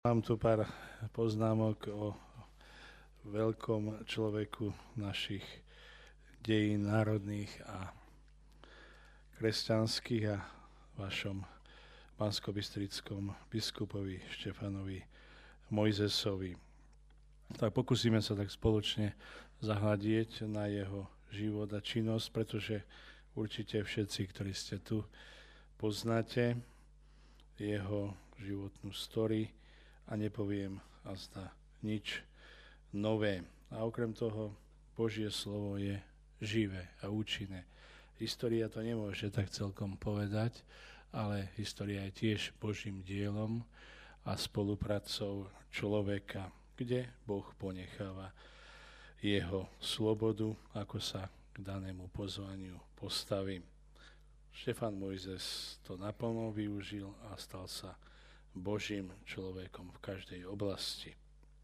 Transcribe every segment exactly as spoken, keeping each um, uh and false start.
Mám tu pár poznámok o veľkom človeku našich dejín národných a kresťanských a vašom banskobystrickom biskupovi Štefanovi Mojzesovi. Tak pokúsime sa tak spoločne zahľadieť na jeho život a činnosť, pretože určite všetci, ktorí ste tu, poznáte jeho životnú story a nepoviem azda nič nové. A okrem toho, Božie slovo je živé a účinné. História to nemôže tak celkom povedať, ale história je tiež Božím dielom a spolupracou človeka, kde Boh ponecháva jeho slobodu, ako sa k danému pozvaniu postaví. Štefan Mojzes to naplno využil a stal sa Božím človekom v každej oblasti.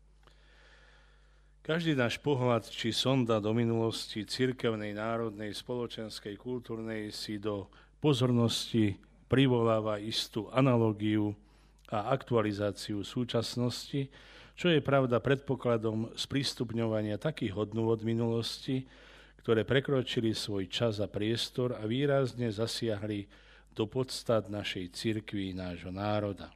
Každý náš pohľad či sonda do minulosti cirkevnej, národnej, spoločenskej, kultúrnej si do pozornosti privoláva istú analogiu a aktualizáciu súčasnosti, čo je pravda predpokladom sprístupňovania takých hodnôt od minulosti, ktoré prekročili svoj čas a priestor a výrazne zasiahli do podstat našej cirkvi, nášho národa.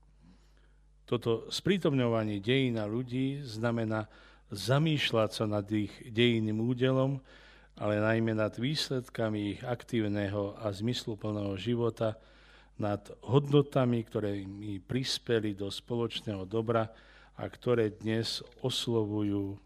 Toto sprítomňovanie dejín a ľudí znamená zamýšľať sa nad ich dejinným údelom, ale najmä nad výsledkami ich aktívneho a zmysluplného života, nad hodnotami, ktoré mi prispeli do spoločného dobra a ktoré dnes oslovujú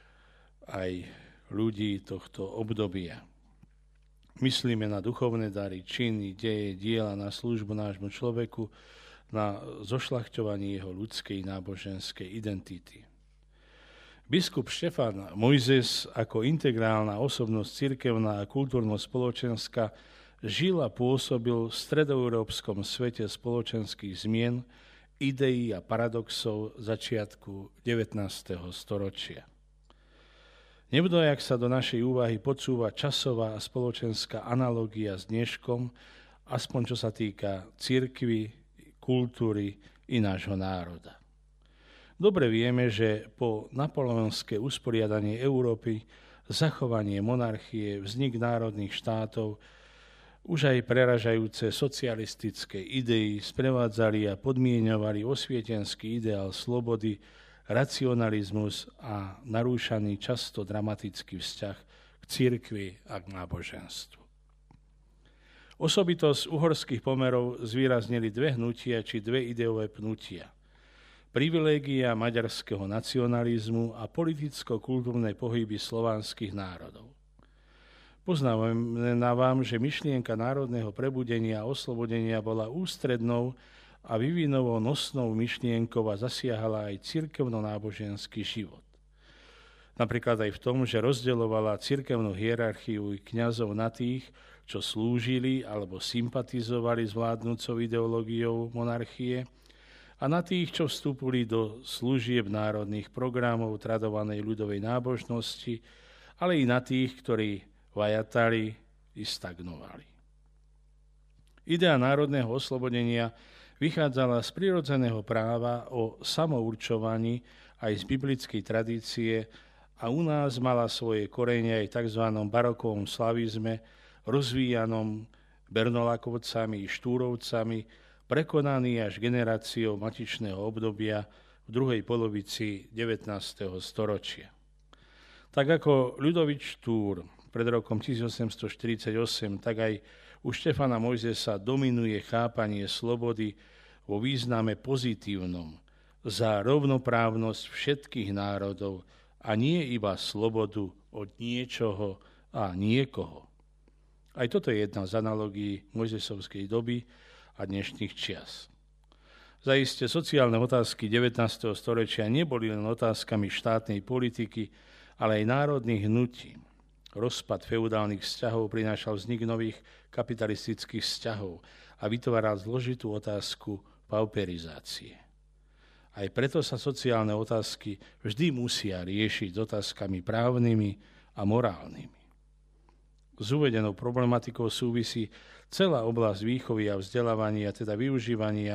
aj ľudí tohto obdobia. Myslíme na duchovné dary, činy, deje, diela, na službu nášmu človeku, na zošľachťovanie jeho ľudskej náboženskej identity. Biskup Štefan Mojzes ako integrálna osobnosť cirkevná a kultúrno-spoločenská žil a pôsobil v stredoeurópskom svete spoločenských zmien, ideí a paradoxov začiatku devätnásteho storočia. Nebudú, jak sa do našej úvahy podsúva časová a spoločenská analogia s dneškom, aspoň čo sa týka cirkvi, kultúry i nášho národa. Dobre vieme, že po napoleonské usporiadanie Európy, zachovanie monarchie, vznik národných štátov, už aj preražajúce socialistické idei sprevádzali a podmieňovali osvietenský ideál slobody, racionalizmus a narúšaný často dramatický vzťah k cirkvi a k náboženstvu. Osobitosť uhorských pomerov zvýraznili dve hnutia či dve ideové pnutia. Privilégia maďarského nacionalizmu a politicko-kultúrne pohyby slovanských národov. Poznávam, že myšlienka národného prebudenia a oslobodenia bola ústrednou a vyvinovou nosnou myšlienkou a zasiahala aj cirkevno-náboženský život. Napríklad aj v tom, že rozdeľovala cirkevnú hierarchiu kňazov na tých, čo slúžili alebo sympatizovali s vládnúcou ideológiou monarchie, a na tých, čo vstúpili do služieb národných programov tradovanej ľudovej nábožnosti, ale i na tých, ktorí vajatali i stagnovali. Idea národného oslobodenia vychádzala z prirodzeného práva o samourčovaní aj z biblickej tradície a u nás mala svoje korene aj v tzv. Barokovom slavizme, rozvíjanom Bernolakovcami i Štúrovcami, prekonaný až generáciou matičného obdobia v druhej polovici devätnásteho storočia. Tak ako Ľudovít Štúr pred rokom tisícosemstoštyridsaťosem, tak aj u Štefana Mojzesa dominuje chápanie slobody vo význame pozitívnom za rovnoprávnosť všetkých národov a nie iba slobodu od niečoho a niekoho. Aj toto je jedna z analogií mojzesovskej doby a dnešných čias. Zaiste sociálne otázky devätnásteho storočia neboli len otázkami štátnej politiky, ale aj národných hnutí. Rozpad feudálnych vzťahov prinášal vznik nových kapitalistických vzťahov a vytváral zložitú otázku pauperizácie. Aj preto sa sociálne otázky vždy musia riešiť otázkami právnymi a morálnymi. S uvedenou problematikou súvisí celá oblasť výchovy a vzdelávania, teda využívania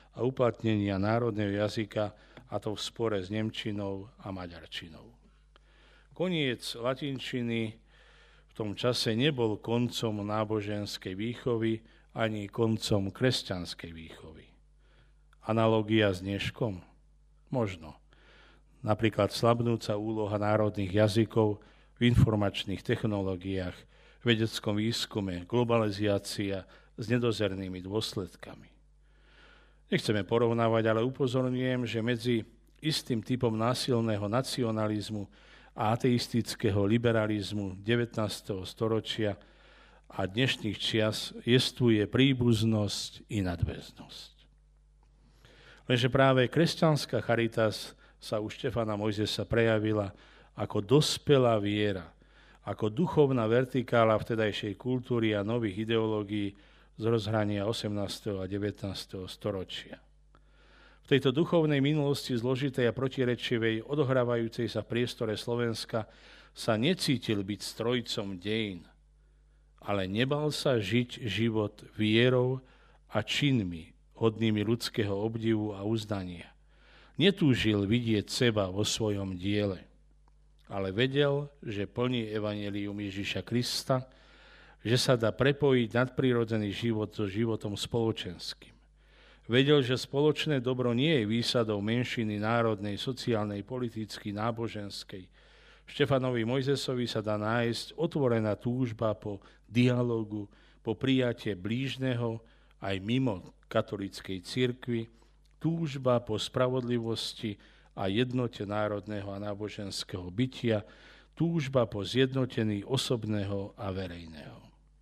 a uplatnenia národného jazyka, a to v spore s nemčinou a maďarčinou. Koniec latinčiny v tom čase nebol koncom náboženskej výchovy ani koncom kresťanskej výchovy. Analogia s dneškom? Možno. Napríklad slabnúca úloha národných jazykov v informačných technológiách, vedeckom výskume, globalizácia s nedozernými dôsledkami. Nechceme porovnávať, ale upozorňujem, že medzi istým typom násilného nacionalizmu a ateistického liberalizmu devätnásteho storočia a dnešných čias jestvuje príbuznosť i nadväznosť. Lenže práve kresťanská charitas sa u Štefana Mojzesa prejavila ako dospelá viera, ako duchovná vertikála vtedajšej kultúry a nových ideológií z rozhrania osemnásteho a devätnásteho storočia. V tejto duchovnej minulosti zložitej a protirečivej, odohrávajúcej sa v priestore Slovenska, sa necítil byť strojcom dejín, ale nebal sa žiť život vierou a činmi, hodnými ľudského obdivu a uznania. Netúžil vidieť seba vo svojom diele, ale vedel, že plní evanjelium Ježiša Krista, že sa dá prepojiť nadprirodzený život so životom spoločenským. Vedel, že spoločné dobro nie je výsadou menšiny národnej, sociálnej, politickej, náboženskej. Štefanovi Mojzesovi sa dá nájsť otvorená túžba po dialogu, po prijatie blížneho aj mimo katolíckej cirkvi, túžba po spravodlivosti a jednote národného a náboženského bytia, túžba po zjednotení osobného a verejného.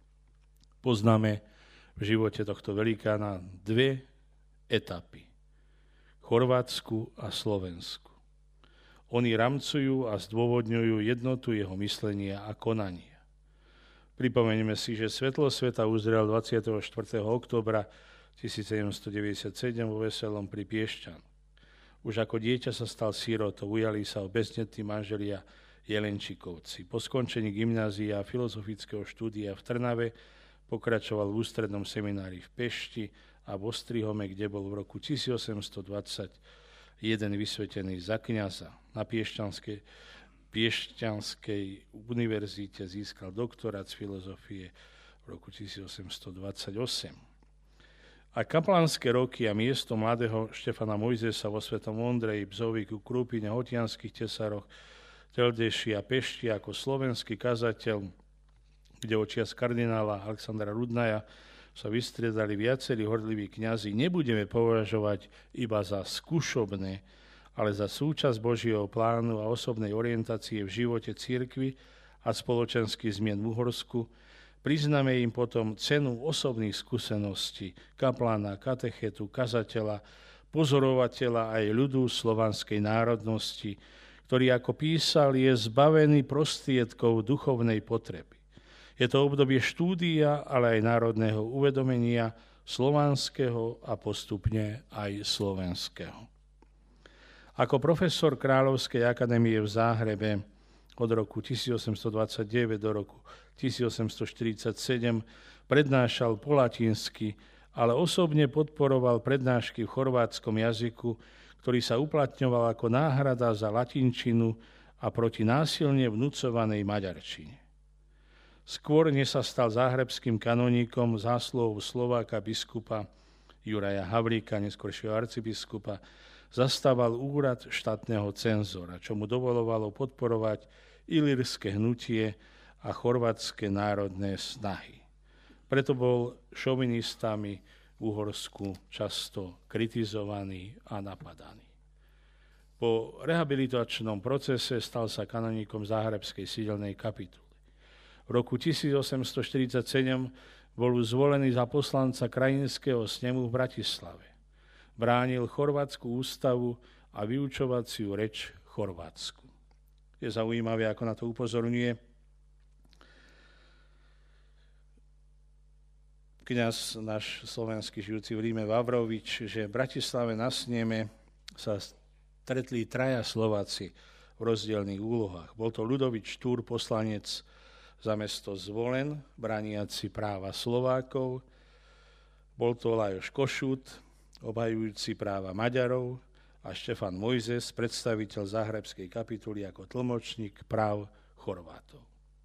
Poznáme v živote tohto velikána dve etapy. Chorvátsku a Slovensku. Oni ramcujú a zdôvodňujú jednotu jeho myslenia a konania. Pripomeňme si, že svetlo sveta uzrel dvadsiateho štvrtého októbra tisícsedemstodeväťdesiatsedem vo Veselom pri Piešťan. Už ako dieťa sa stal sirotou, ujali sa o bezdetní manželia Jelenčikovci. Po skončení gymnázia a filozofického štúdia v Trnave pokračoval v ústrednom seminári v Pešti a v Ostrihome, kde bol v roku tisícosemstodvadsaťjeden vysvetený za kňaza. Na Piešťanskej, Piešťanskej univerzite získal doktorát z filozofie v roku tisícosemstodvadsaťosem. A kaplanské roky a miesto mladého Štefana Mojzesa vo Svetom Ondreji, Bzovíku, Krúpine, Hotianskych Tesaroch, Teldeši a Pešti ako slovenský kazateľ, kde očias kardinála Alexandra Rudnaja sa vystriedali viacerí horliví kňazi, nebudeme považovať iba za skúšobné, ale za súčasť Božieho plánu a osobnej orientácie v živote cirkvi a spoločenských zmien v Uhorsku. Priznáme im potom cenu osobných skúseností kaplána, katechetu, kazateľa, pozorovateľa aj ľudu slovanskej národnosti, ktorý, ako písal, je zbavený prostriedkov duchovnej potreby. Je to obdobie štúdia, ale aj národného uvedomenia slovanského a postupne aj slovenského. Ako profesor Kráľovskej akadémie v Záhrebe od roku tisícosemstodvadsaťdeväť do roku tisícosemstoštyridsaťsedem prednášal po latinsky, ale osobne podporoval prednášky v chorvátskom jazyku, ktorý sa uplatňoval ako náhrada za latinčinu a proti násilne vnúcovanej maďarčine. Skôr než sa stal záhrebským kanoníkom zásluhou Slováka biskupa Juraja Havlíka, neskoršieho arcibiskupa, zastával úrad štátneho cenzora, čo mu dovolovalo podporovať ilírske hnutie a chorvátske národné snahy. Preto bol šovinistami v Uhorsku často kritizovaný a napadaný. Po rehabilitačnom procese stal sa kanoníkom záhrebskej sídelnej kapituly. V roku tisícosemstoštyridsaťsedem bol zvolený za poslanca krajinského snemu v Bratislave. Bránil chorvátsku ústavu a vyučovaciu reč chorvátsku. Je zaujímavé, ako na to upozorňuje kňaz náš slovenský žijúci v Ríme Vavrovič, že v Bratislave na sneme sa stretli traja Slováci v rozdielných úlohách. Bol to Ľudovič Štúr, poslanec za mesto Zvolen, brániaci práva Slovákov. Bol to Lajos Košút, obhajujúci práva Maďarov, a Štefan Mojzes, predstaviteľ záhrebskej kapituly ako tlmočník práv Chorvátov.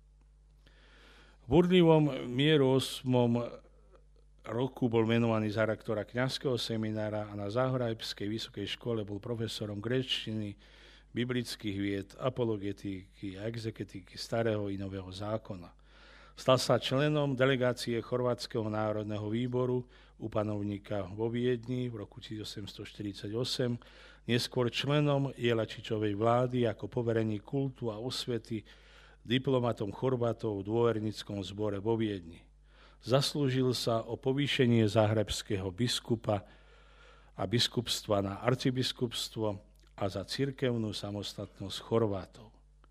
V burlivom mieru ôsmom roku bol menovaný za rektora kňazského seminára a na záhrebskej vysokej škole bol profesorom gréčtiny, biblických vied, apologetiky a exegetiky starého i nového zákona. Stal sa členom delegácie Chorvátskeho národného výboru u panovníka vo Viedni v roku tisícosemstoštyridsaťosem, neskôr členom Jelačičovej vlády ako poverený kultu a osvety, diplomatom Chorvátov v dôvernickom zbore vo Viedni. Zaslúžil sa o povýšenie záhrebského biskupa a biskupstva na arcibiskupstvo a za cirkevnú samostatnosť Chorvátov.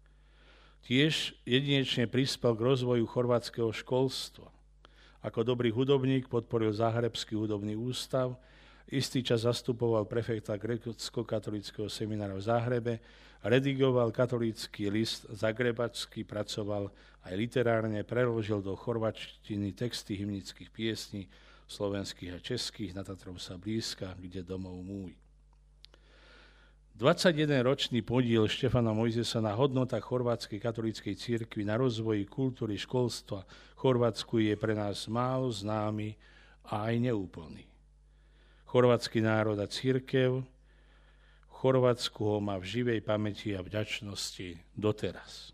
Tiež jedinečne prispel k rozvoju chorvátskeho školstva. Ako dobrý hudobník podporil Záhrebský hudobný ústav, istý čas zastupoval prefekta grécko-katolického seminára v Záhrebe, redigoval katolícky list Zagrebačský, pracoval aj literárne, preložil do chorvačtiny texty hymnických piesní slovenských a českých, Na Tatrov sa blízka, kde domov môj. dvadsaťjedenročný podiel Štefana Mojzesa na hodnotách chorvátskej katolíckej cirkvi, na rozvoji kultúry, školstva v Chorvátsku je pre nás málo známy a aj neúplný. Chorvátsky národ a cirkev v Chorvátsku ho má v živej pamäti a vďačnosti doteraz.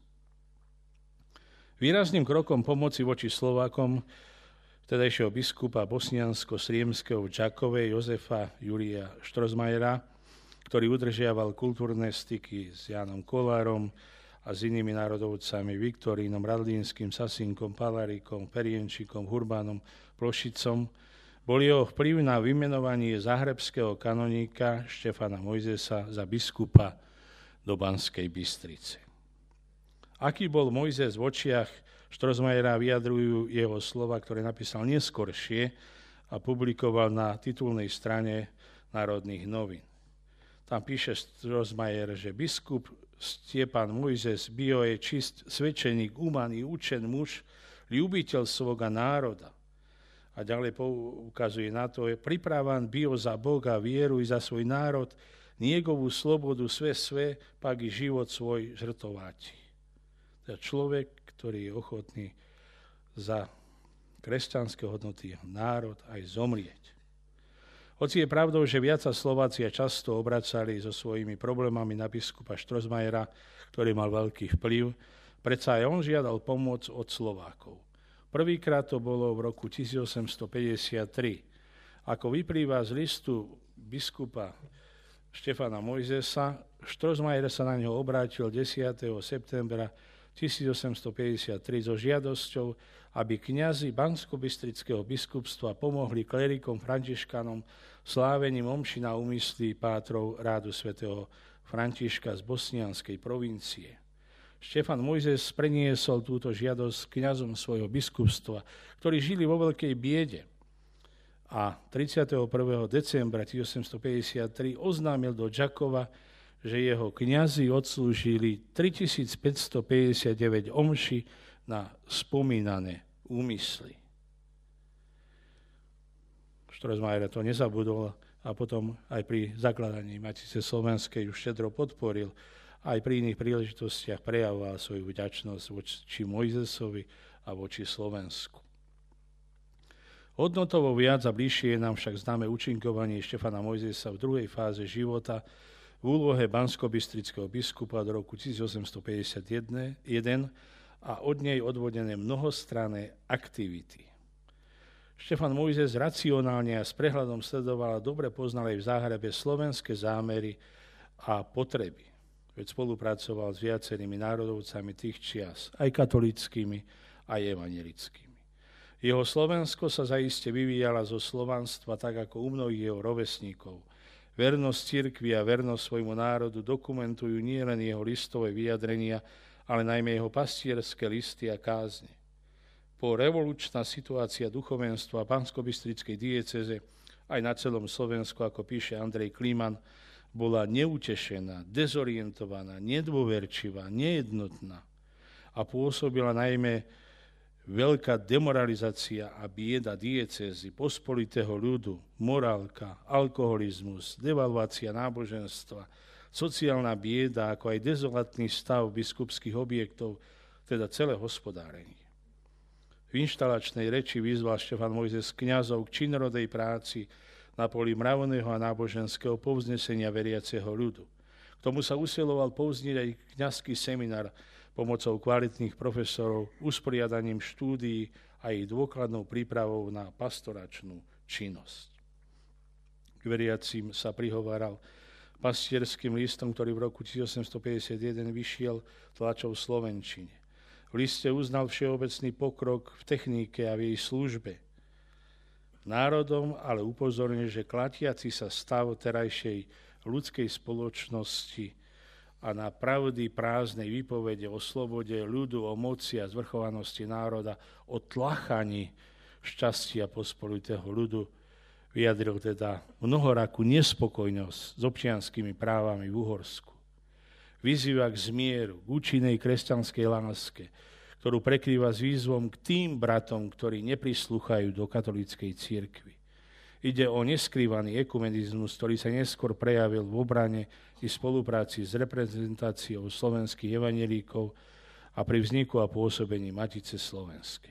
Výrazným krokom pomoci voči Slovákom vtedajšieho biskupa bosniansko-sriemského v Čakove Jozefa Júria Štrosmajera, ktorý udržiaval kultúrne styky s Jánom Kolárom a s inými národovcami Viktorínom, Radlínskym, Sasinkom, Palarikom, Perienčikom, Hurbánom, Plošicom, bol jeho vplyv na vymenovanie záhrebského kanoníka Štefana Mojzesa za biskupa do Banskej Bystrice. Aký bol Mojzes v očiach Štrosmajera, vyjadrujú jeho slova, ktoré napísal neskoršie a publikoval na titulnej strane Národných novín. Tam píše Štrosmajer, že biskup Stjepan Mojzes bio je čist svedčeník, umaný, učen muž, ľúbiteľ svoga národa. A ďalej poukazuje na to, je pripravan bio za Boga vieru i za svoj národ, niegovú slobodu sve sve, pak i život svoj žrtovať. To je človek, ktorý je ochotný za kresťanské hodnoty národ aj zomrieť. Hoci je pravdou, že viac sa Slováci často obracali so svojimi problémami na biskupa Štrosmajera, ktorý mal veľký vplyv, predsa aj on žiadal pomoc od Slovákov. Prvýkrát to bolo v roku tisícosemstopäťdesiattri. Ako vyplýva z listu biskupa Štefana Mojzesa, Štrosmajer sa na ňo obrátil desiateho septembra tisícosemstopäťdesiattri so žiadosťou, aby kňazi Banskobystrického biskupstva pomohli klerikom františkanom slávením omši na úmysly pátrov rádu svätého Františka z bosnianskej provincie. Štefan Mojzes preniesol túto žiadosť kňazom svojho biskupstva, ktorí žili vo veľkej biede, a tridsiateho prvého decembra tisícosemstopäťdesiattri oznámil do Čakova, že jeho kňazi odslúžili tritisícpäťstopäťdesiatdeväť omší na spomínané úmysly. Štrosmajer to nezabudol a potom aj pri zakladaní Matice slovenskej už štedro podporil, aj pri iných príležitostiach prejavoval svoju vďačnosť voči Mojzesovi a voči Slovensku. Hodnotovo viac a bližšie je nám však známe účinkovanie Štefana Mojzesa v druhej fáze života v úlohe banskobystrického biskupa do roku tisícosemstopäťdesiatjeden a od nej odvodené mnohostranné aktivity. Štefan Mojzes racionálne a s prehľadom sledoval a dobre poznal aj v Záhrebe slovenské zámery a potreby, veď spolupracoval s viacerými národovcami tých čias, aj katolíckymi, aj evanjelickými. Jeho Slovensko sa zaiste vyvíjala zo slovanstva tak ako u mnohých jeho rovesníkov. Vernosť cirkvi a vernosť svojmu národu dokumentujú nielen jeho listové vyjadrenia, ale najmä jeho pastierské listy a kázne. Po revolučná situácia duchovenstva Banskobystrickej diecéze aj na celom Slovensku, ako píše Andrej Klíman, bola neutešená, dezorientovaná, nedôverčivá, nejednotná a pôsobila najmä veľká demoralizácia a bieda diecézy, pospolitého ľudu, morálka, alkoholizmus, devalvácia náboženstva, sociálna bieda, ako aj dezolatný stav biskupských objektov, teda celé hospodárenie. V inštalačnej reči vyzval Štefan Mojzes kňazov k činorodej práci na poli mravného a náboženského povznesenia veriaceho ľudu. K tomu sa usiloval povznieť aj kňazský seminár pomocou kvalitných profesorov, usporiadaním štúdií a ich dôkladnou prípravou na pastoračnú činnosť. K veriacim sa prihováral pastierským listom, ktorý v roku tisícosemstopäťdesiatjeden vyšiel tlačou v slovenčine. V liste uznal všeobecný pokrok v technike a v jej službe. Národom ale upozornil, že klatiaci sa stav terajšej ľudskej spoločnosti a na pravdy prázdnej výpovede o slobode ľudu, o moci a zvrchovanosti národa, o tlachaní šťastia pospolitého ľudu, vyjadril teda mnohorakú nespokojnosť s občianskými právami v Uhorsku. Vyzýva k zmieru, k účinnej kresťanskej láske, ktorú prekrýva s výzvom k tým bratom, ktorí neprislúchajú do katolíckej cirkvi. Ide o neskrývaný ekumenizmus, ktorý sa neskôr prejavil v obrane i spolupráci s reprezentáciou slovenských evanjelíkov a pri vzniku a pôsobení Matice slovenskej.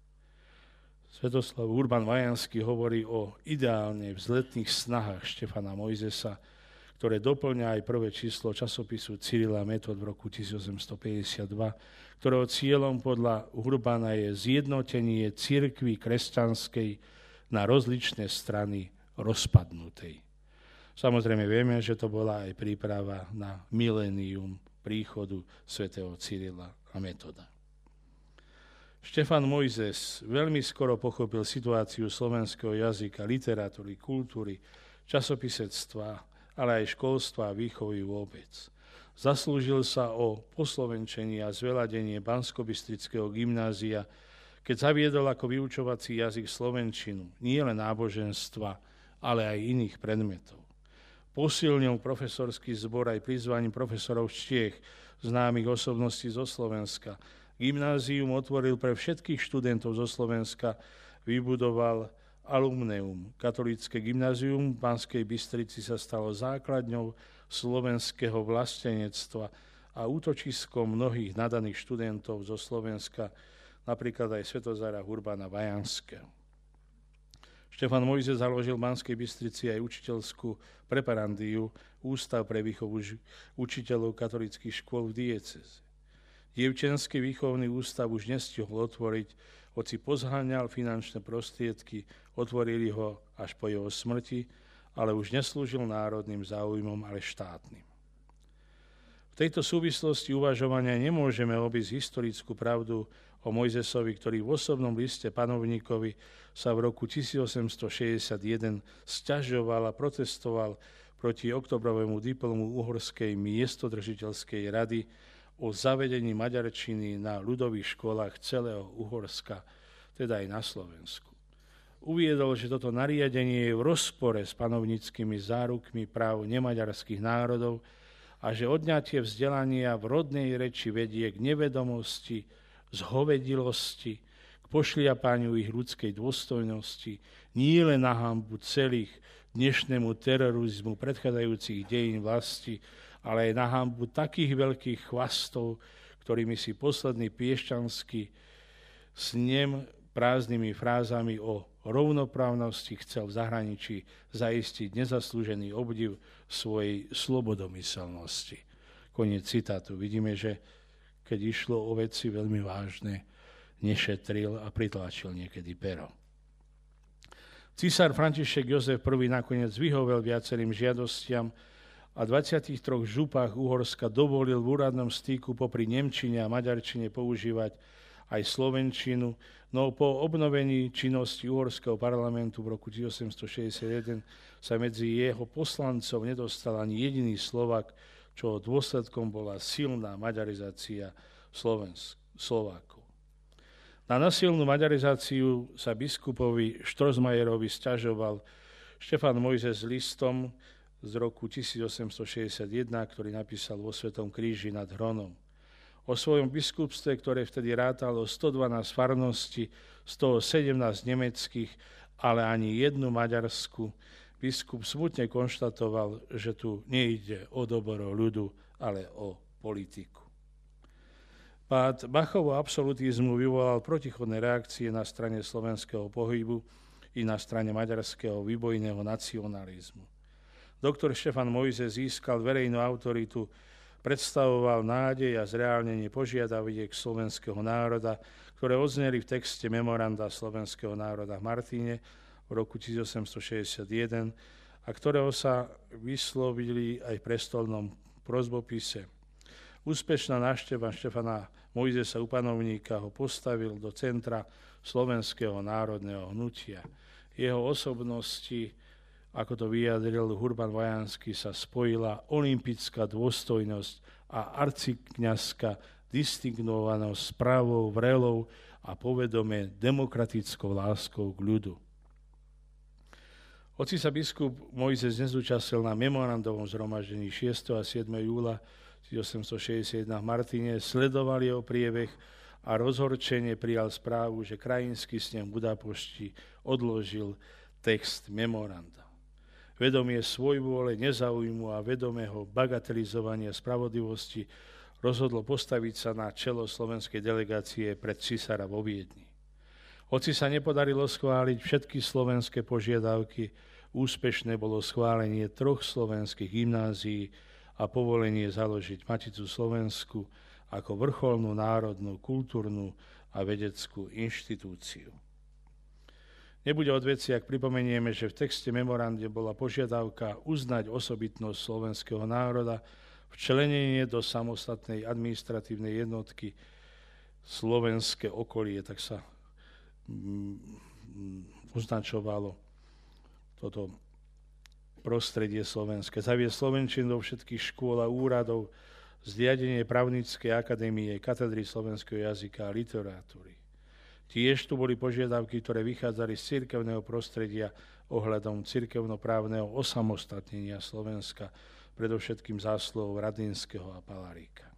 Svetoslav Urban Vajanský hovorí o ideálne vzletných snahách Štefana Mojzesa, ktoré doplňa aj prvé číslo časopisu Cyrila a Metod v roku tisícosemstopäťdesiatdva, ktorého cieľom podľa Urbana je zjednotenie cirkvi kresťanskej na rozličné strany rozpadnutej. Samozrejme vieme, že to bola aj príprava na milénium príchodu svätého Cyrila a Metoda. Štefan Mojzes veľmi skoro pochopil situáciu slovenského jazyka, literatúry, kultúry, časopisectva, ale aj školstva a výchovy vôbec. Zaslúžil sa o poslovenčenie a zveladenie Banskobystrického gymnázia, keď zaviedol ako vyučovací jazyk slovenčinu, nie len náboženstva, ale aj iných predmetov. Posilnil profesorský zbor aj prizvaním profesorov z Čiech, známych osobností zo Slovenska. Gymnázium otvoril pre všetkých študentov zo Slovenska, vybudoval alumneum. Katolícke gymnázium v Banskej Bystrici sa stalo základňou slovenského vlastenectva a útočiskom mnohých nadaných študentov zo Slovenska, napríklad aj Svätozára Urbana Vajanského. Štefan Mojzes založil v Banskej Bystrici aj učiteľskú preparandiu, Ústav pre výchovu učiteľov katolíckych škôl v diecéze. Dievčenský výchovný ústav už nestihol otvoriť, hoci pozháňal finančné prostriedky, otvorili ho až po jeho smrti, ale už neslúžil národným záujmom, ale štátnym. V tejto súvislosti uvažovania nemôžeme obísť historickú pravdu o Mojzesovi, ktorý v osobnom liste panovníkovi sa v roku tisícosemstošesťdesiatjeden sťažoval a protestoval proti oktobrovému diplomu Uhorskej miestodržiteľskej rady o zavedení maďarčiny na ľudových školách celého Uhorska, teda aj na Slovensku. Uviedol, že toto nariadenie je v rozpore s panovníckymi zárukmi práv nemaďarských národov a že odňatie vzdelania v rodnej reči vedie k nevedomosti, zhovedilosti, k pošliapaniu ich ľudskej dôstojnosti, nie len na hanbu celých dnešnému terorizmu predchádzajúcich dejín vlasti, ale aj na hanbu takých veľkých chvastov, ktorými si posledný piešťanský snem prázdnymi frázami o rovnoprávnosti chcel v zahraničí zaistiť nezaslúžený obdiv svojej slobodomyselnosti. Koniec citátu. Vidíme, že keď išlo o veci veľmi vážne, nešetril a pritlačil niekedy pero. Císar František Jozef I nakoniec vyhovel viacerým žiadostiam a v dvadsiatich troch župách Uhorska dovolil v úradnom styku popri nemčine a maďarčine používať aj slovenčinu, no po obnovení činnosti Uhorského parlamentu v roku tisícosemstošesťdesiatjeden sa medzi jeho poslancov nedostal ani jediný Slovák, čo dôsledkom bola silná maďarizácia Slovensk, Slovákov. Na nasilnú maďarizáciu sa biskupovi Štrosmajerovi sťažoval Štefan Mojzes listom z roku tisícosemstošesťdesiatjeden, ktorý napísal vo Svetom kríži nad Hronom. O svojom biskupstve, ktoré vtedy rátalo sto dvanásť farností, z toho sedemnásť nemeckých, ale ani jednu maďarsku, biskup smutne konštatoval, že tu nejde o dobro ľudu, ale o politiku. Pád Bachovho absolutizmu vyvolal protichodné reakcie na strane slovenského pohybu i na strane maďarského výbojného nacionalizmu. Doktor Štefan Mojze získal verejnú autoritu, predstavoval nádej a zreálnenie požiadaviek slovenského národa, ktoré odzneli v texte memoranda slovenského národa v Martíne v roku tisícosemstošesťdesiatjeden a ktorého sa vyslovili aj v prestolnom prosbopise. Úspešná návšteva Štefana Mojzesa u panovníka ho postavil do centra slovenského národného hnutia. Jeho osobnosti, ako to vyjadril Urban Vajanský, sa spojila olympická dôstojnosť a arcikňazská distingovanosť správou, vrelou a povedome demokratickou láskou k ľudu. Hoci sa biskup Mojzes nezúčastnil na memorandovom zhromaždení šiesteho a siedmeho júla tisícosemstošesťdesiatjeden v Martine, sledoval jeho priebeh a rozhorčene prijal správu, že krajinský sneh v Budapešti odložil text memoranda. Vedomie svojvôle, nezáujmu a vedomého bagatelizovania spravodlivosti rozhodlo postaviť sa na čelo slovenskej delegácie pred cisára vo Viedni. Hoci sa nepodarilo schváliť všetky slovenské požiadavky, úspešné bolo schválenie troch slovenských gymnázií a povolenie založiť Maticu Slovensku ako vrcholnú národnú, kultúrnu a vedeckú inštitúciu. Nebude od veci, ak pripomenieme, že v texte memorande bola požiadavka uznať osobitnosť slovenského národa, včlenenie do samostatnej administratívnej jednotky slovenské okolie, tak sa mm, označovalo toto prostredie slovenské. Zaviesť slovenčinu do všetkých škôl a úradov, zriadenie právnickej akadémie, katedry slovenského jazyka a literatúry. Tiež tu boli požiadavky, ktoré vychádzali z cirkevného prostredia ohľadom cirkevnoprávneho osamostatnenia Slovenska, predovšetkým zásluhou Radinského a Palaríka.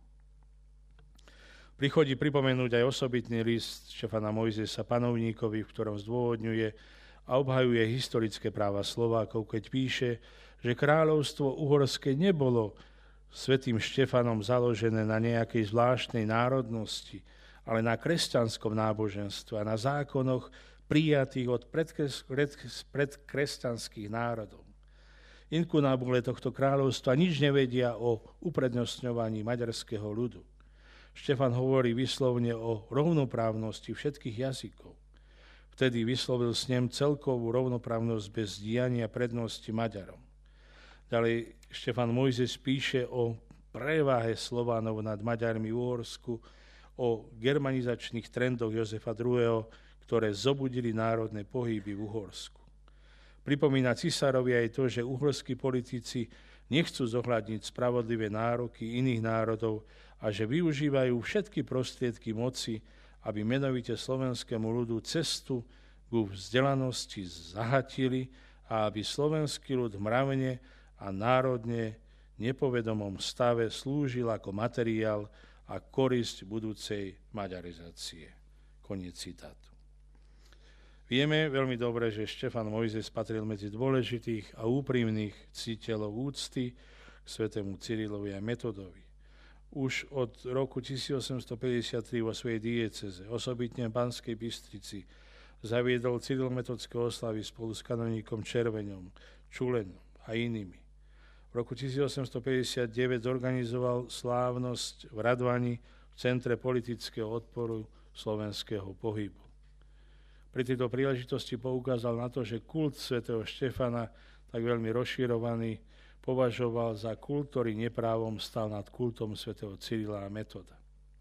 Prichodí pripomenúť aj osobitný list Štefana Mojzesa panovníkovi, v ktorom zdôvodňuje a obhajuje historické práva Slovákov, keď píše, že kráľovstvo uhorské nebolo svätým Štefanom založené na nejakej zvláštnej národnosti, ale na kresťanskom náboženstve a na zákonoch prijatých od predkresťanských národov. Inkunabule tohto kráľovstva nič nevedia o uprednostňovaní maďarského ľudu. Štefan hovorí vyslovne o rovnoprávnosti všetkých jazykov. Vtedy vyslovil s ním celkovú rovnoprávnosť bez diania prednosti Maďarom. Ďalej Štefan Mojzes píše o preváhe Slovanov nad Maďarmi v Uhorsku, o germanizačných trendoch Jozefa druhého., ktoré zobudili národné pohyby v Uhorsku. Pripomína cisárovi aj to, že uhorskí politici nechcú zohľadniť spravodlivé nároky iných národov a že využívajú všetky prostriedky moci, aby menovite slovenskému ľudu cestu ku vzdelanosti zahatili a aby slovenský ľud mravne a národne nepovedomom stave slúžil ako materiál a korisť budúcej maďarizácie. Koniec citátu. Vieme veľmi dobre, že Štefan Mojzes patril medzi dôležitých a úprimných ctiteľov úcty k svätému Cyrilovi a Metodovi. Už od roku tisícosemstopäťdesiattri vo svojej diecéze, osobitne v Banskej Bystrici, zaviedol cyrilometodské oslavy spolu s kanonikom Červeňom, Čulenom a inými. V roku tisícosemstopäťdesiatdeväť zorganizoval slávnosť v Radvani v Centre politického odporu slovenského pohybu. Pri tejto príležitosti poukázal na to, že kult svätého Štefana, tak veľmi rozširovaný, považoval za kult, ktorý neprávom stal nad kultom svätého Cyrila a Metoda.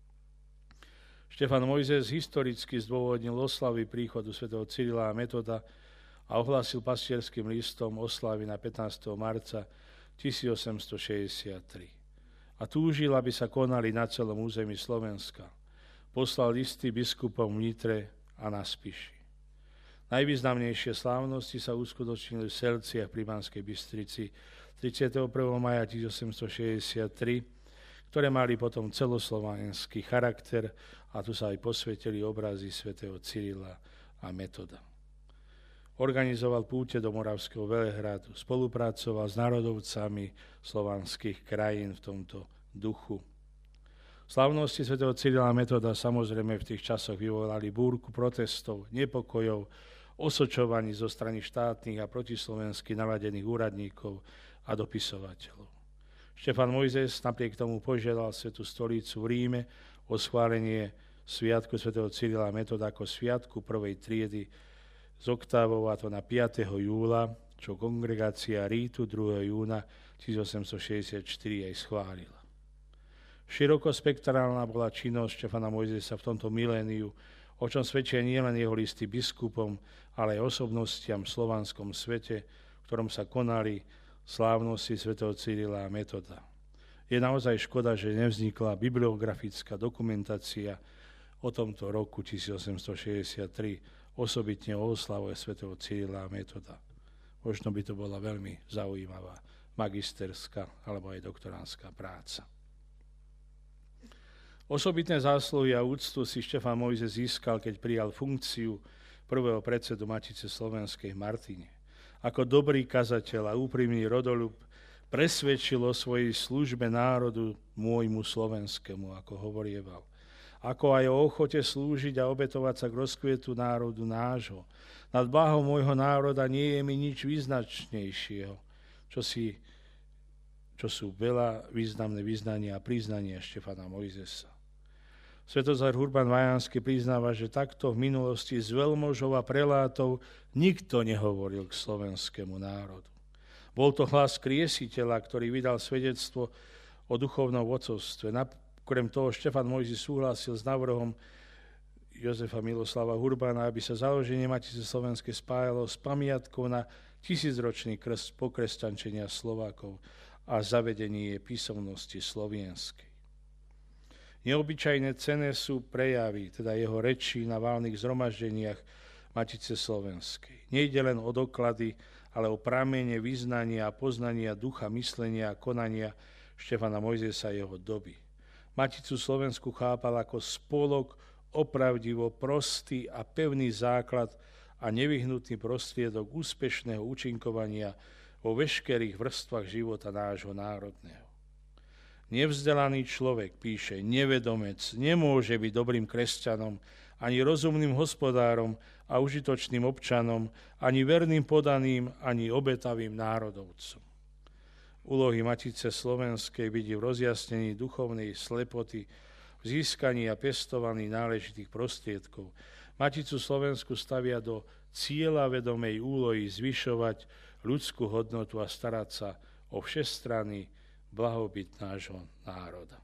Štefan Mojzes historicky zdôvodnil oslavy príchodu svätého Cyrila a Metoda a ohlásil pastierským listom oslavy na pätnásteho marca tisícosemstošesťdesiattri. A túžil, aby sa konali na celom území Slovenska. Poslal listy biskupom v Nitre a na Spiši. Najvýznamnejšie slávnosti sa uskutočnili v Selciach pri Banskej Bystrici tridsiateho prvého mája tisícosemstošesťdesiattri, ktoré mali potom celoslovenský charakter a tu sa aj posvetili obrazy svätého Cyrila a Metoda. Organizoval púte do Moravského Velehradu, spolupracoval s národovcami slovanských krajín v tomto duchu. Slávnosti svätého Cyrila a Metoda samozrejme v tých časoch vyvolali búrku protestov, nepokojov, osočovaní zo strany štátnych a protislovensky naladených úradníkov a dopisovateľov. Štefan Mojzes napriek tomu požiadal Svätú stolicu v Ríme o schválenie sviatku svätého Cyrila a Metoda ako sviatku prvej triedy z oktávou, a to na piateho júla, čo kongregácia Rítu druhého júna tisícosemstošesťdesiatštyri aj schválila. Širokospektrálna bola činnosť Štefana Mojzesa v tomto miléniu, o čom svedčia nielen jeho listy biskupom, ale aj osobnostiam v slovanskom svete, v ktorom sa konali slávnosti svätého Cyrila a Metoda. Je naozaj škoda, že nevznikla bibliografická dokumentácia o tomto roku tisícosemstošesťdesiattri, osobitne o oslave svätého Cyrila a Metoda. Možno by to bola veľmi zaujímavá magisterská alebo aj doktoránska práca. Osobitné zásluhy a úctu si Štefan Mojzes získal, keď prijal funkciu prvého predsedu Matice slovenskej v Martine. Ako dobrý kazateľ a úprimný rodolúb presvedčil o svojej službe národu môjmu slovenskému, ako hovorieval. Ako aj o ochote slúžiť a obetovať sa k rozkvietu národu nášho. Nad blahom môjho národa nie je mi nič význačnejšieho, čo, si, čo sú veľa významné vyznania a priznania Štefana Mojzesa. Svätozar Urban Vajanský priznáva, že takto v minulosti z veľmožov a prelátov nikto nehovoril k slovenskému národu. Bol to hlas kriesiteľa, ktorý vydal svedectvo o duchovnom vodcovstve. Okrem toho Štefan Mojzes súhlasil s návrhom Jozefa Miloslava Urbana, aby sa založenie Matice slovenskej spájalo s pamiatkou na tisícročný krst pokresťančenia Slovákov a zavedenie písomnosti slovenskej. Neobyčajné cenné sú prejavy, teda jeho rečí na valných zhromaždeniach Matice slovenskej. Nejde len o doklady, ale o pramene vyznania a poznania ducha, myslenia a konania Štefana Mojzesa jeho doby. Maticu Slovensku chápal ako spolok opravdivo prostý a pevný základ a nevyhnutný prostriedok úspešného účinkovania vo veškerých vrstvách života nášho národného. Nevzdelaný človek, píše, nevedomec, nemôže byť dobrým kresťanom, ani rozumným hospodárom a užitočným občanom, ani verným podaným, ani obetavým národovcom. Úlohy Matice slovenskej vidí v rozjasnení duchovnej slepoty, v získaní a pestovaní náležitých prostriedkov. Maticu Slovensku stavia do cieľavedomej úlohy zvyšovať ľudskú hodnotu a starať sa o všestranný blahobyt nášho národa.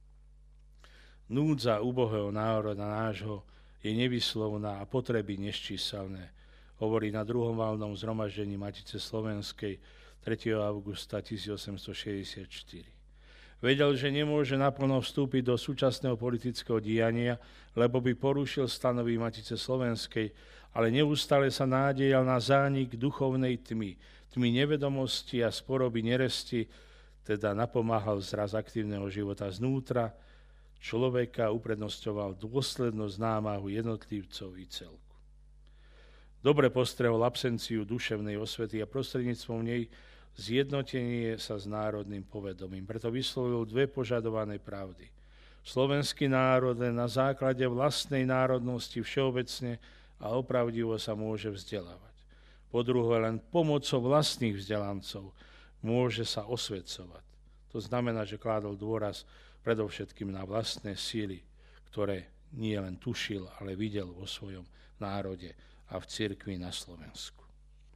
Núdza ubohého národa nášho je nevyslovná a potreby nesčíselné, hovorí na druhom valnom zhromaždení Matice slovenskej tretieho augusta tisícosemstošesťdesiatštyri. Vedel, že nemôže naplno vstúpiť do súčasného politického diania, lebo by porušil stanovy Matice slovenskej, ale neustále sa nádejal na zánik duchovnej tmy, tmy nevedomosti a sporoby neresti, teda napomáhal zraz aktívneho života znútra, človeka uprednostňoval dôslednosť námahu jednotlivcov i celku. Dobre postrehol absenciu duševnej osvety a prostredníctvom nej zjednotenie sa s národným povedomím. Preto vyslovil dve požadované pravdy. Slovenský národ len na základe vlastnej národnosti všeobecne a opravdivo sa môže vzdelávať. Po druhé, len pomocou vlastných vzdelancov môže sa osvedcovať. To znamená, že kládol dôraz predovšetkým na vlastné síly, ktoré nie len tušil, ale videl vo svojom národe a v cirkvi na Slovensku.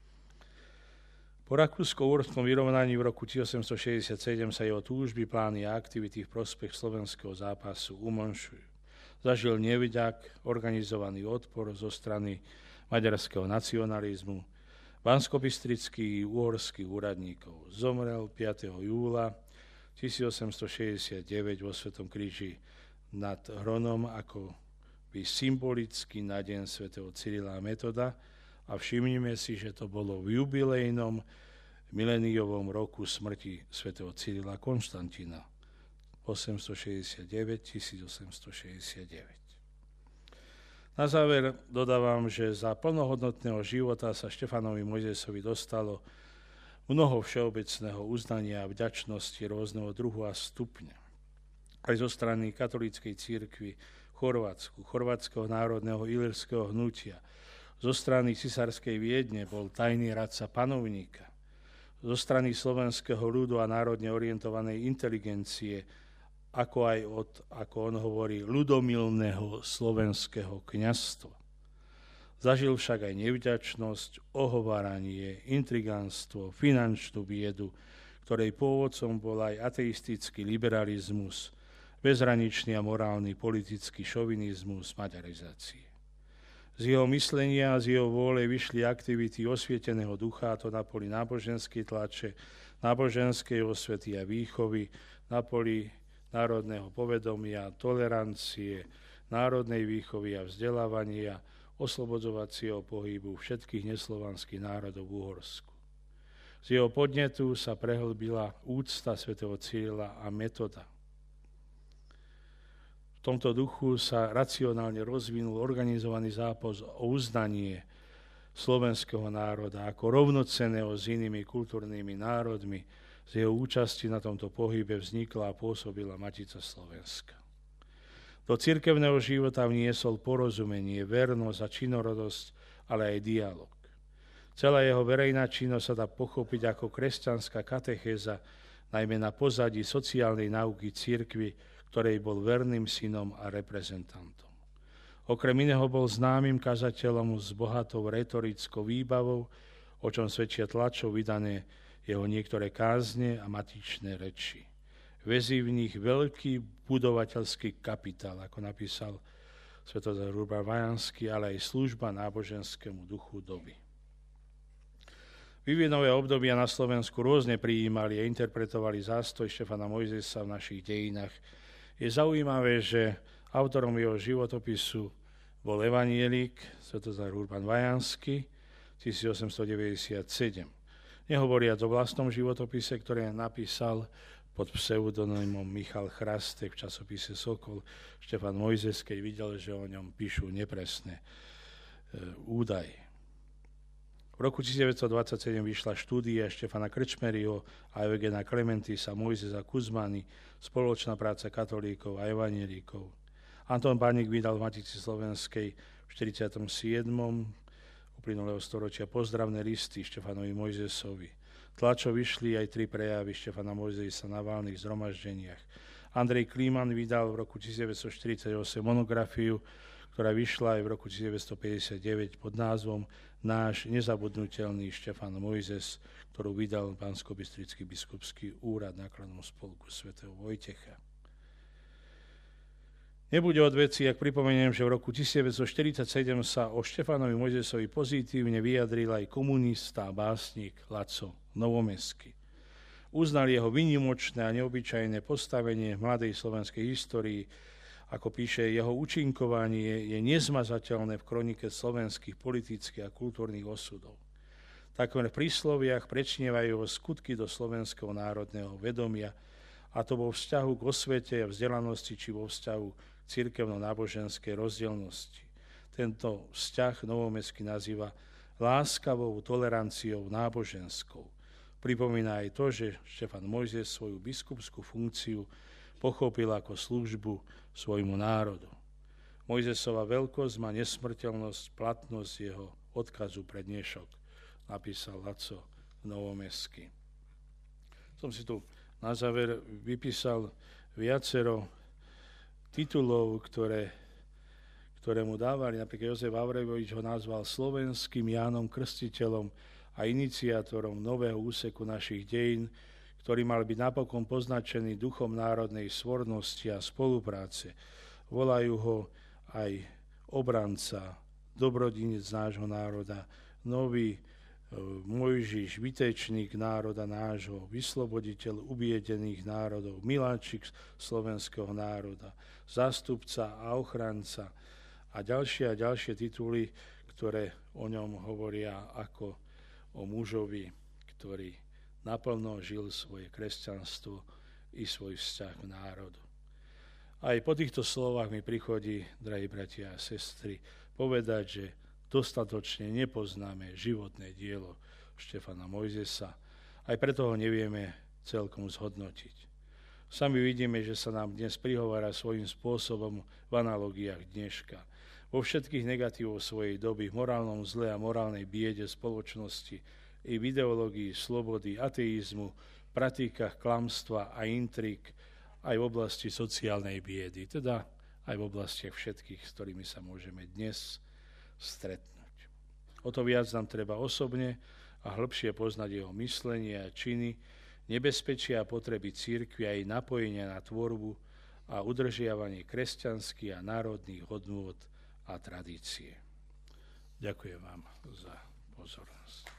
Po rakúsko-uhorskom vyrovnaní v roku tisícosemstošesťdesiatsedem sa jeho túžby, plány a aktivity v prospech slovenského zápasu umenšujú. Zažil nevďak, organizovaný odpor zo strany maďarského nacionalizmu, banskobystrických uhorských úradníkov. Zomrel piateho júla tisícosemstošesťdesiatdeväť vo Svetom kríži nad Hronom ako by symbolicky na deň svätého Cyrila a Metoda, a všimnime si, že to bolo v jubilejnom mileniovom roku smrti svätého Cyrila Konštantína osemstošesťdesiatdeväť až tisícosemstošesťdesiatdeväť. Na záver dodávam, že za plnohodnotného života sa Štefanovi Mojzesovi dostalo mnoho všeobecného uznania a vďačnosti rôzneho druhu a stupňa. Aj zo strany katolíckej cirkvi v Chorvátsku, chorvátskeho národného ilirského hnutia, zo strany cisárskej Viedne bol tajný radca panovníka, zo strany slovenského ľudu a národne orientovanej inteligencie, ako aj od, ako on hovorí, ľudomilného slovenského kňazstva. Zažil však aj nevďačnosť, ohováranie, intrigánstvo, finančnú biedu, ktorej pôvodcom bol aj ateistický liberalizmus, bezhraničný a morálny politický šovinizmus maďarizácie. Z jeho myslenia a z jeho vôle vyšli aktivity osvieteného ducha, a to na poli náboženskej tlače, náboženskej osvety a výchovy, na poli národného povedomia, tolerancie, národnej výchovy a vzdelávania, oslobodzovacieho pohybu všetkých neslovanských národov v Uhorsku. Z jeho podnetu sa prehlbila úcta svätého Cyrila a Metoda. V tomto duchu sa racionálne rozvinul organizovaný zápas o uznanie slovenského národa ako rovnocenného s inými kultúrnymi národmi. Z jeho účasti na tomto pohybe vznikla a pôsobila Matica Slovenska. Do cirkevného života vniesol porozumenie, vernosť a činorodosť, ale aj dialog. Celá jeho verejná činnosť sa dá pochopiť ako kresťanská katechéza, najmä na pozadí sociálnej náuky cirkvi, ktorej bol verným synom a reprezentantom. Okrem iného bol známym kazateľom s bohatou retorickou výbavou, o čom svedčia tlačov vydané jeho niektoré kázne a matičné reči. Väzí v nich veľký budovateľský kapitál, ako napísal Svetozar Urban Vajanský, ale aj služba náboženskému duchu doby. Vývinové obdobia na Slovensku rôzne prijímali a interpretovali zástoj Štefana Mojzesa v našich dejinách. Je zaujímavé, že autorom jeho životopisu bol evanjelik Svetozar Urban Vajanský tisícosemstodeväťdesiatsedem. Nehovoriac o vlastnom životopise, ktoré napísal pod pseudonymom Michal Chrastek v časopise Sokol, Štefan Mojzes, keď videl, že o ňom píšu nepresné e, údaje. V roku devätnásťstodvadsaťsedem vyšla štúdia Štefana Krčmeryho a Eugena Klementisa Mojzesa Kuzmany, spoločná práca katolíkov a evanjelíkov. Anton Baník vydal v Matici Slovenskej v štyridsiatom siedmom uplynulého storočia pozdravné listy Štefanovi Mojzesovi. Tlačo vyšli aj tri prejavy Štefana Mojzesa na valných zhromaždeniach. Andrej Klíman vydal v roku devätnásťstoštyridsaťosem monografiu, ktorá vyšla aj v roku devätnásťstopäťdesiatdeväť pod názvom Náš nezabudnutelný Štefan Mojzes, ktorú vydal Banskobystrický biskupský úrad nákladnom spolku svätého Vojtecha. Nebude od veci, ak pripomeniem, že v roku devätnásťstoštyridsaťsedem sa o Štefanovi Mojzesovi pozitívne vyjadril aj komunista a básnik Laco Novomeský. Uznal jeho výnimočné a neobyčajné postavenie v mladej slovenskej histórii. Ako píše, jeho účinkovanie je nezmazateľné v kronike slovenských politických a kultúrnych osudov. Takmer v prísloviach prečnievajú skutky do slovenského národného vedomia, a to vo vzťahu k osvete a vzdelanosti či vo vzťahu k cirkevno-náboženskej rozdielnosti. Tento vzťah Novomeský nazýva láskavou toleranciou náboženskou. Pripomína aj to, že Štefan Mojzes svoju biskupskú funkciu pochopil ako službu svojmu národu. Mojzesova veľkosť má nesmrteľnosť, platnosť jeho odkazu pre dnešok, napísal Laco Novomeský. Som si tu na záver vypísal viacero titulov, ktoré, ktoré mu dávali. Napríklad Jozef Vavrevovič ho nazval slovenským Jánom Krstiteľom a iniciátorom nového úseku našich dejín, ktorý mal byť napokon poznačený duchom národnej svornosti a spolupráce. Volajú ho aj obranca, dobrodinec nášho národa, nový Mojžiš, vytečník národa nášho, vysloboditeľ ubiedených národov, miláčik slovenského národa, zástupca a ochranca a ďalšie a ďalšie tituly, ktoré o ňom hovoria ako o mužovi, ktorý naplno žil svoje kresťanstvo i svoj vzťah k národu. Aj po týchto slovách mi prichodí, drahí bratia a sestry, povedať, že dostatočne nepoznáme životné dielo Štefana Mojzesa, aj preto ho nevieme celkom zhodnotiť. Sami vidíme, že sa nám dnes prihovára svojím spôsobom v analogiách dneška. Vo všetkých negatívoch svojej doby, v morálnom zle a morálnej biede spoločnosti, i v ideológii slobody, ateizmu, praktikách klamstva a intrik, aj v oblasti sociálnej biedy, teda aj v oblastiach všetkých, s ktorými sa môžeme dnes stretnúť. O to viac nám treba osobne a hĺbšie poznať jeho myslenie a činy, nebezpečia a potreby cirkvi a jej napojenia na tvorbu a udržiavanie kresťanských a národných hodnôt a tradície. Ďakujem vám za pozornosť.